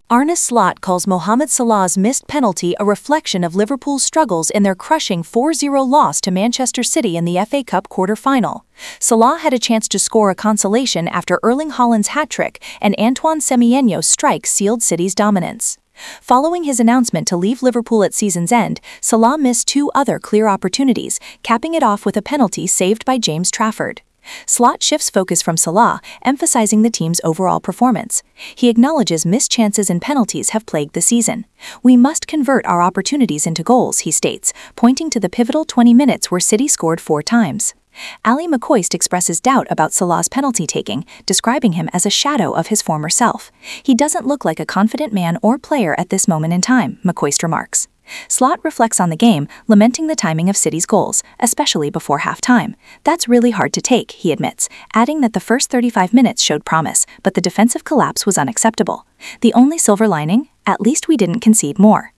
Arne Slot calls Mohamed Salah's missed penalty a reflection of Liverpool's struggles in their crushing 4-0 loss to Manchester City in the FA Cup quarter-final. Salah had a chance to score a consolation after Erling Haaland's hat-trick and Antoine Semenyo's strike sealed City's dominance. Following his announcement to leave Liverpool at season's end, Salah missed two other clear opportunities, capping it off with a penalty saved by James Trafford. Slot shifts focus from Salah, emphasizing the team's overall performance. He acknowledges missed chances and penalties have plagued the season. "We must convert our opportunities into goals," he states, pointing to the pivotal 20 minutes where City scored 4 times. Ali McCoist expresses doubt about Salah's penalty taking, describing him as a shadow of his former self. "He doesn't look like a confident man or player at this moment in time," McCoist remarks. Slot reflects on the game, lamenting the timing of City's goals, especially before half-time. "That's really hard to take," he admits, adding that the first 35 minutes showed promise, but the defensive collapse was unacceptable. "The only silver lining? At least we didn't concede more."